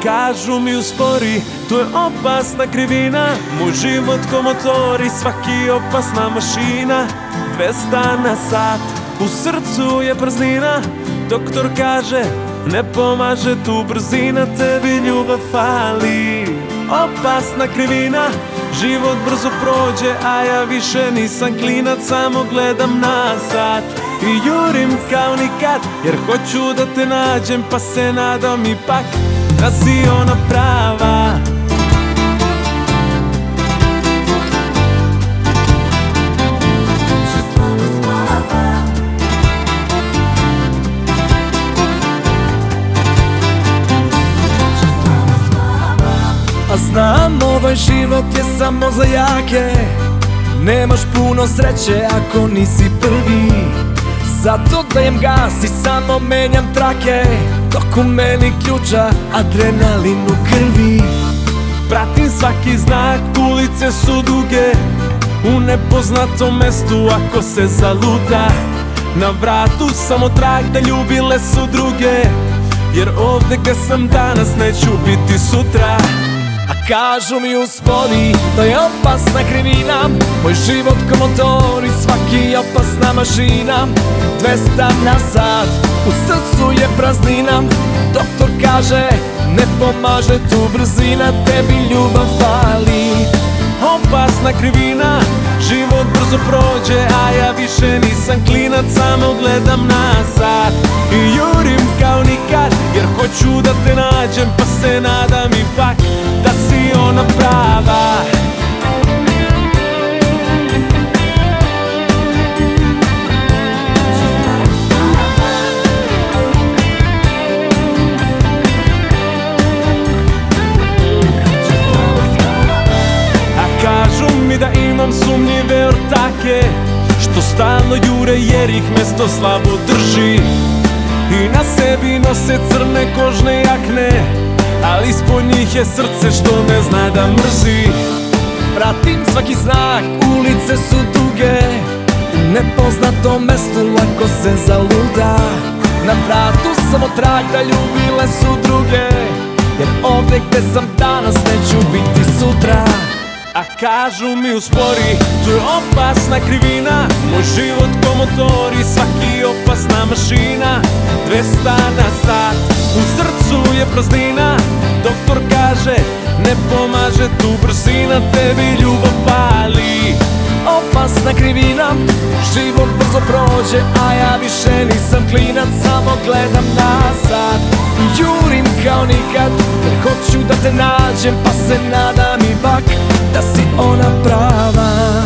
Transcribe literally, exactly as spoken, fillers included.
kažu mi uspori, to je opasna krivina. Moj život ko motor i svaki opasna mašina. Dvesta na sat, u srcu je praznina. Doktor kaže, ne pomaže tu brzina. Tebi ljubav fali, opasna krivina. Život brzo prođe, a ja više nisam klinac. Samo gledam na sat i jurim kao nikad, jer hoću da te nađem, pa se nadam ipak da si ona prava. A znam, ovaj život je samo za jake. Nemaš puno sreće ako nisi prvi. Zato dajem gas i samo menjam trake, dok u meni ključa adrenalin u krvi. Pratim svaki znak, ulice su duge. U nepoznatom mestu ako se zaluta, na vratu samo trag da ljubile su druge. Jer ovde gde sam danas neću biti sutra. A kažu mi uspori, to je opasna krivina. Moj život ko motor i svaki opasna mašina. Dvesta na sat, u srcu je praznina. Doktor kaže, ne pomaže tu brzina. Tebi ljubav fali, opasna krivina. Život brzo prođe, a ja više nisam klinac. Samo gledam na sat i jurim kao nikad, jer hoću da te nađem, pa se nadam ipak da si ona prava. Da imam sumnjive ortake, što stalno jure jer ih mesto slabo drži. I na sebi nose crne kožne jakne, ali ispod njih je srce što ne zna da mrzi. Pratim svaki znak, ulice su duge. U nepoznatom mestu lako se zaluda. Na vratu samo trag da ljubile su druge. Jer ovde gde sam danas neću biti sutra. A kažu mi uspori, to je opasna krivina. Moj život ko motor i svaki opasna mašina. Dvesta na sat, u srcu je praznina. Doktor kaže, ne pomaže tu brzina. Tebi ljubav pali, opasna krivina. Život brzo prođe, a ja više nisam klinac. Samo gledam na sat i jurim kao nikad, jer hoću da te nađem, pa se nadam ipak da si ona prava.